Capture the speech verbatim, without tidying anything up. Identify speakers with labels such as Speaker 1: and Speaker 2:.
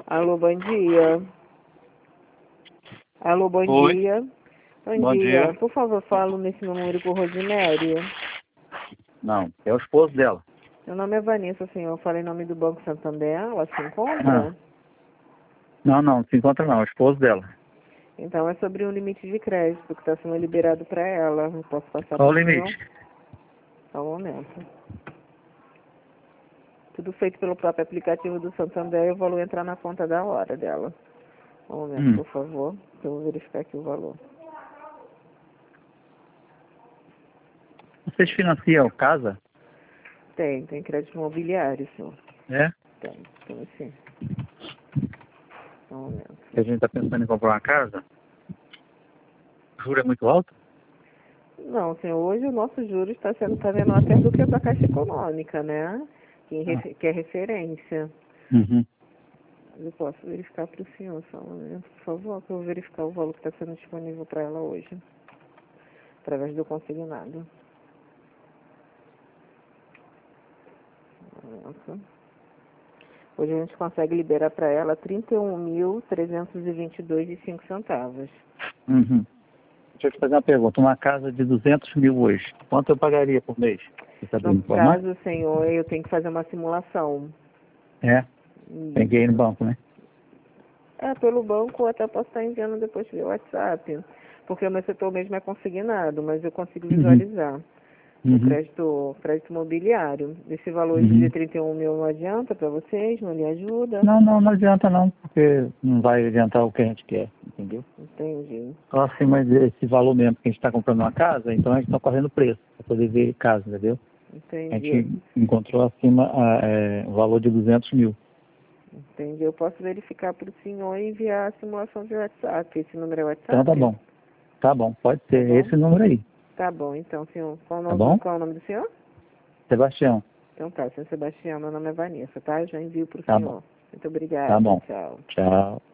Speaker 1: Alô, bom dia. Alô, bom
Speaker 2: Oi.
Speaker 1: dia. Bom,
Speaker 2: Bom
Speaker 1: dia.
Speaker 2: dia.
Speaker 1: Por favor, falo nesse número com Rosimério.
Speaker 2: Não, é o esposo dela.
Speaker 1: Meu nome é Vanessa, senhor. Eu falei em nome do Banco Santander. Ela se encontra?
Speaker 2: Ah. Não, não, se encontra não, é o esposo dela.
Speaker 1: Então é sobre um limite de crédito que está sendo liberado para ela. Eu posso passar
Speaker 2: Qual o
Speaker 1: para o senhor?
Speaker 2: limite?
Speaker 1: Só um momento. Tudo feito pelo próprio aplicativo do Santander e o valor entrar na conta da hora dela. Um momento,
Speaker 2: Hum.
Speaker 1: por favor, que eu vou verificar aqui o valor.
Speaker 2: Vocês financiam casa?
Speaker 1: Tem, tem crédito imobiliário, senhor.
Speaker 2: É?
Speaker 1: Tem, tem sim. Só um momento.
Speaker 2: Que a gente está pensando em comprar uma casa? O juro é muito alto?
Speaker 1: Não, senhor, hoje o nosso juros está sendo tá menor até do que o da Caixa Econômica, né? Que,
Speaker 2: Ah.
Speaker 1: refe- que é referência.
Speaker 2: Uhum.
Speaker 1: Eu posso verificar para o senhor, só um momento, por favor, que eu vou verificar o valor que está sendo disponível para ela hoje, através do consignado. Um momento. Hoje a gente consegue liberar para ela trinta e um mil trezentos e vinte e dois e cinco centavos.
Speaker 2: Uhum. Deixa eu te fazer uma pergunta. Uma casa de duzentos mil hoje, quanto eu pagaria por mês? Você sabe me
Speaker 1: No
Speaker 2: informar?
Speaker 1: caso, senhor, eu tenho que fazer uma simulação.
Speaker 2: É? Peguei no
Speaker 1: Isso.
Speaker 2: banco, né?
Speaker 1: É, pelo banco eu até posso estar enviando depois pelo WhatsApp, porque o meu setor mesmo é consignado, mas eu consigo
Speaker 2: Uhum.
Speaker 1: visualizar o
Speaker 2: Uhum.
Speaker 1: crédito, crédito imobiliário. Esse valor de
Speaker 2: Uhum.
Speaker 1: trinta e um mil não adianta para vocês, não lhe ajuda?
Speaker 2: Não, não, não adianta não, porque não vai adiantar o que a gente quer, entendeu?
Speaker 1: Entendi.
Speaker 2: Só acima desse valor mesmo, que a gente está comprando uma casa, então a gente está correndo preço para poder ver casa, entendeu? A
Speaker 1: Entendi.
Speaker 2: gente encontrou acima a, é, o valor de duzentos mil.
Speaker 1: Entendi. Eu posso verificar para o senhor e enviar a simulação via WhatsApp. Esse número é
Speaker 2: Então tá
Speaker 1: WhatsApp?
Speaker 2: bom. Tá bom, pode
Speaker 1: Tá
Speaker 2: ser
Speaker 1: bom?
Speaker 2: esse número aí.
Speaker 1: Tá bom, então, senhor. Qual o
Speaker 2: Tá
Speaker 1: nome,
Speaker 2: bom?
Speaker 1: qual é o nome do senhor?
Speaker 2: Sebastião.
Speaker 1: Então tá, senhor Sebastião, meu nome é Vanessa, tá? Eu já envio para o
Speaker 2: Tá bom.
Speaker 1: senhor. Muito
Speaker 2: Tá
Speaker 1: obrigada,
Speaker 2: bom.
Speaker 1: tchau.
Speaker 2: Tchau.